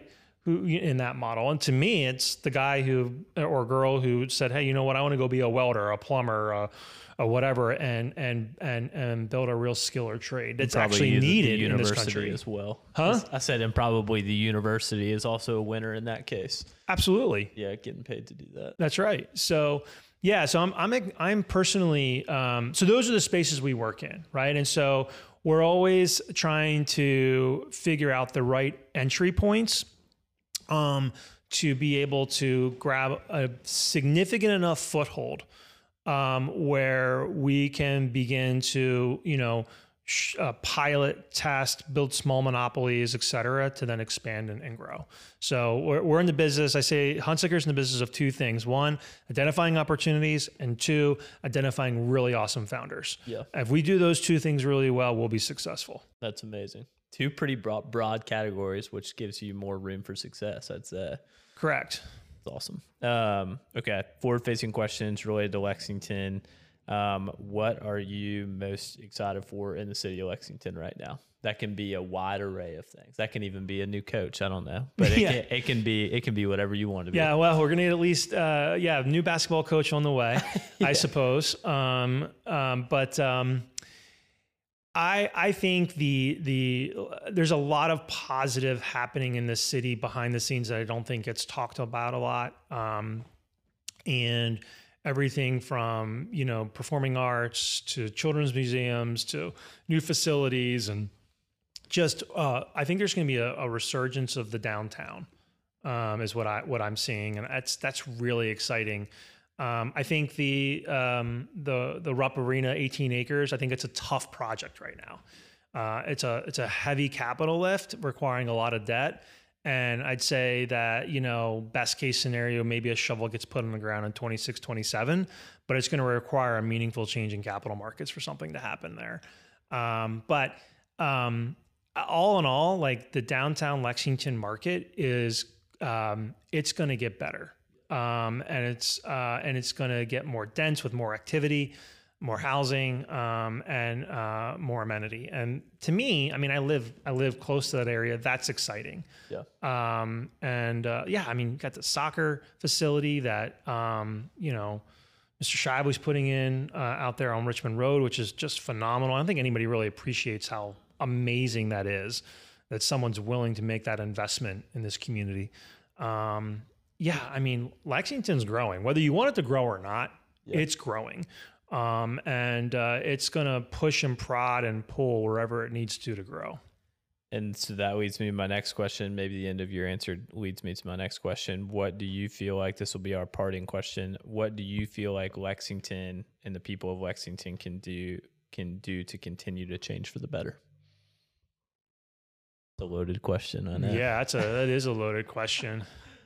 who in that model. And to me, it's the guy who or girl who said, hey, you know what, I want to go be a welder, a plumber, a, a whatever, and and and and build a real skill or trade that's actually needed in this country as well. Huh? I said, and probably the university is also a winner in that case. Absolutely. Yeah, getting paid to do that. That's right. So yeah, so I'm I'm I'm personally um, so those are the spaces we work in, right? And so we're always trying to figure out the right entry points um, to be able to grab a significant enough foothold um, where we can begin to, you know, sh- uh, pilot, test, build small monopolies, et cetera, to then expand and, and grow. So we're, we're in the business. I say Hunsaker's in the business of two things. One, identifying opportunities, and two, identifying really awesome founders. Yeah. If we do those two things really well, we'll be successful. That's amazing. Two pretty broad, broad categories, which gives you more room for success, I'd say. Correct. That's awesome. Um, okay. Forward-facing questions related to Lexington. Um, what are you most excited for in the city of Lexington right now? That can be a wide array of things. That can even be a new coach. I don't know, but it, Yeah. can, it can be it can be whatever you want to be. Yeah, well, we're gonna need at least uh, yeah, a new basketball coach on the way, Yeah. I suppose. Um, um, but um, I I think the the there's a lot of positive happening in this city behind the scenes that I don't think gets talked about a lot. Um, and everything from, you know, performing arts to children's museums to new facilities, and just uh, I think there's going to be a, a resurgence of the downtown. Um, is what I what I'm seeing, and that's that's really exciting. Um, I think the um, the the Rupp Arena, eighteen acres. I think it's a tough project right now. Uh, it's a it's a heavy capital lift requiring a lot of debt, and I'd say that, you know, best case scenario, maybe a shovel gets put on the ground in twenty-six, twenty-seven, but it's going to require a meaningful change in capital markets for something to happen there. Um, but um, all in all, like the downtown Lexington market is um, it's going to get better. Um, and it's uh, and it's going to get more dense with more activity, more housing, um, and uh, more amenity. And to me, I mean, I live I live close to that area. That's exciting. Yeah. Um, and uh, yeah, I mean, got the soccer facility that um, you know, Mister Scheib was putting in uh, out there on Richmond Road, which is just phenomenal. I don't think anybody really appreciates how amazing that is, that someone's willing to make that investment in this community. Um, Yeah, I mean, Lexington's growing. Whether you want it to grow or not, yeah. It's growing. Um, and uh, it's going to push and prod and pull wherever it needs to to grow. And so that leads me to my next question. Maybe the end of your answer leads me to my next question. What do you feel like, this will be our parting question, what do you feel like Lexington and the people of Lexington can do can do to continue to change for the better? It's a loaded question, I know. Yeah, that's a that is a loaded question.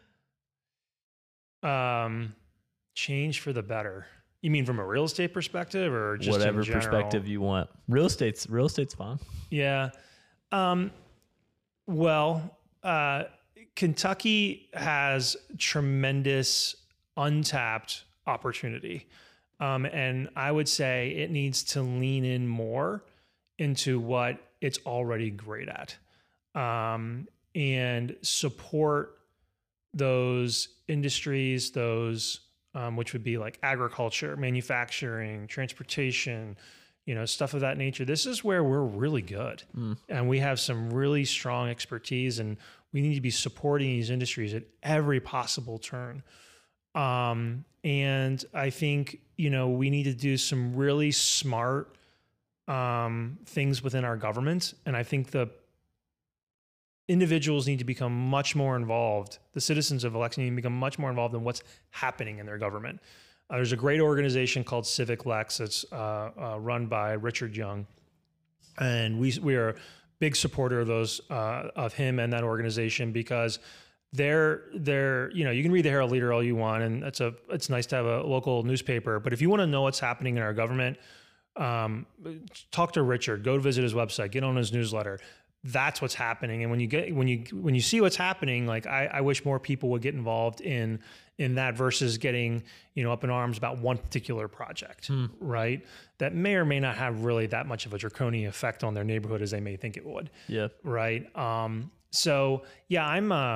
Um, change for the better. You mean from a real estate perspective, or just whatever in general? perspective you want? Real estate's real estate's fine. Yeah. Um, well, uh, Kentucky has tremendous untapped opportunity, um, and I would say it needs to lean in more into what it's already great at, um, and support those industries, those um, which would be like agriculture, manufacturing, transportation, you know, stuff of that nature. This is where we're really good. Mm. And we have some really strong expertise, and we need to be supporting these industries at every possible turn. Um, and I think, you know, we need to do some really smart um, things within our government. And I think the individuals need to become much more involved. The citizens of Lexington need to become much more involved in what's happening in their government. Uh, there's a great organization called Civic Lex. It's uh, uh, run by Richard Young, and we we are a big supporter of those uh, of him and that organization, because they're they're you know, you can read the Herald Leader all you want, and it's a it's nice to have a local newspaper, but if you want to know what's happening in our government, um, talk to Richard. Go visit his website. Get on his newsletter. That's what's happening. And when you get, when you, when you see what's happening, like I, I wish more people would get involved in, in that versus getting, you know, up in arms about one particular project, hmm. right? That may or may not have really that much of a draconian effect on their neighborhood as they may think it would. Yeah. Right. Um, so yeah, I'm, um,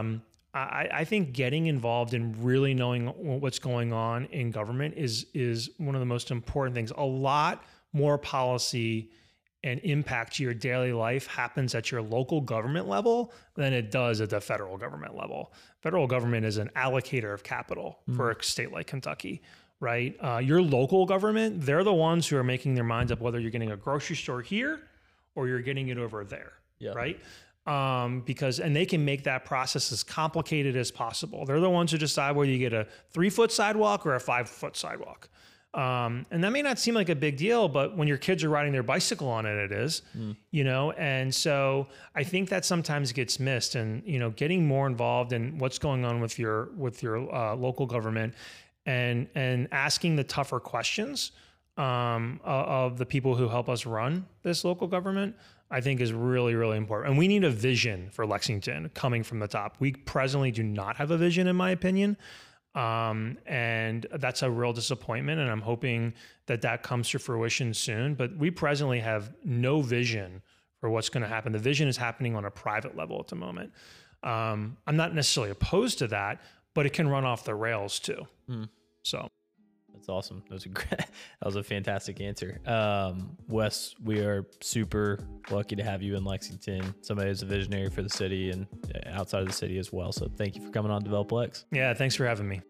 I, I think getting involved in really knowing what's going on in government is is one of the most important things. A lot more policy and impact to your daily life happens at your local government level than it does at the federal government level. Federal government is an allocator of capital mm. for a state like Kentucky, right? Uh, your local government, they're the ones who are making their minds up whether you're getting a grocery store here or you're getting it over there, yeah. right? Um, because, and they can make that process as complicated as possible. They're the ones who decide whether you get a three foot sidewalk or a five foot sidewalk. Um, and that may not seem like a big deal, but when your kids are riding their bicycle on it, it is, mm. you know? And so I think that sometimes gets missed, and, you know, getting more involved in what's going on with your, with your, uh, local government and, and asking the tougher questions, um, of the people who help us run this local government, I think is really, really important. And we need a vision for Lexington coming from the top. We presently do not have a vision, in my opinion. Um, and that's a real disappointment. And I'm hoping that that comes to fruition soon. But we presently have no vision for what's going to happen. The vision is happening on a private level at the moment. Um, I'm not necessarily opposed to that, but it can run off the rails too. Mm. So. That's awesome. That was a great, that was a fantastic answer. Um, Wes, we are super lucky to have you in Lexington. Somebody who's a visionary for the city and outside of the city as well. So thank you for coming on Develop Lex. Yeah, thanks for having me.